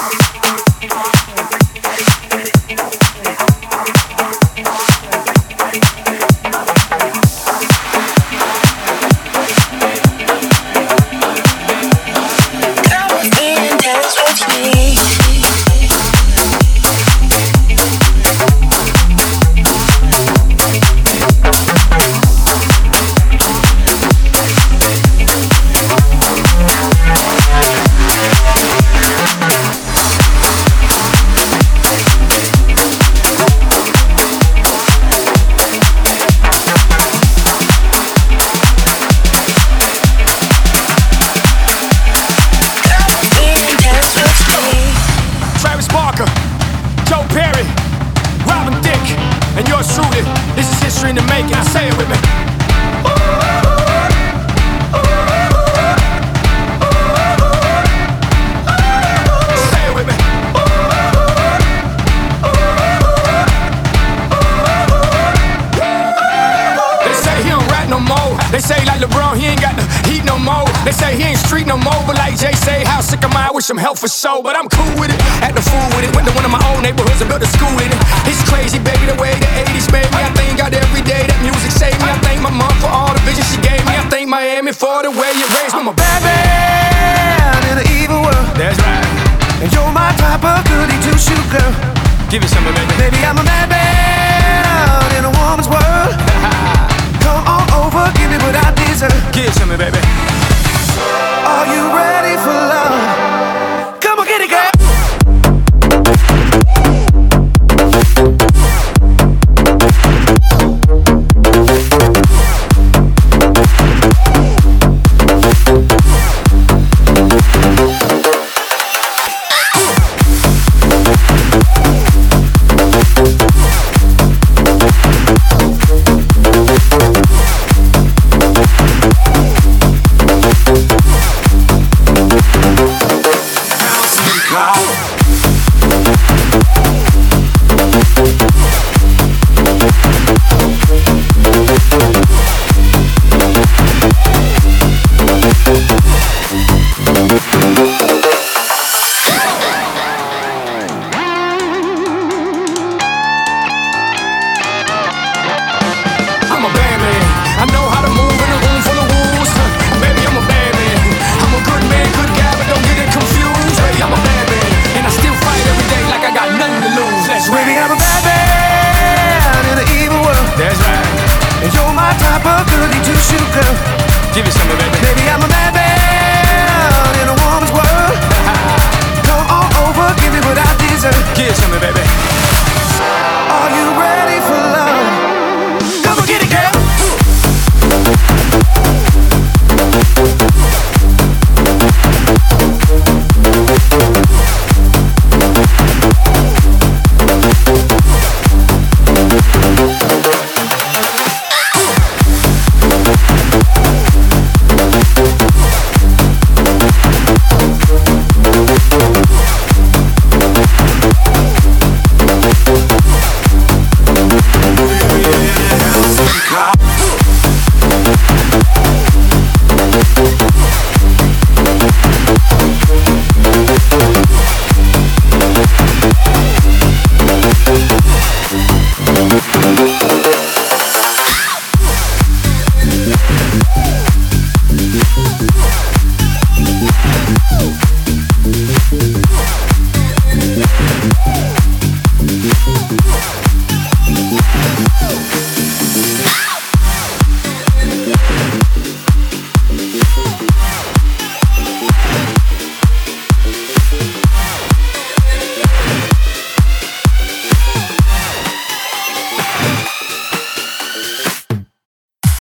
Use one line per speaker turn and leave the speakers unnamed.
Some help for show, but I'm cool with it. Had to fool with it. Went to one of my own neighborhoods and built a school in it. It's crazy, baby, the way the 80s made me. I thank God every day that music saved me. I thank my mom for all the vision she gave me. I thank Miami for the way it raised me. I'm a bad man in an evil world. That's right. And you're my type of goody two-shoe girl. Give it some, baby. Baby, I'm a bad man in a woman's world. Come on over, give me what I deserve. Give it some, baby. Are you ready for love? Come on, get it, girl.
Give me some of it, baby. I'm a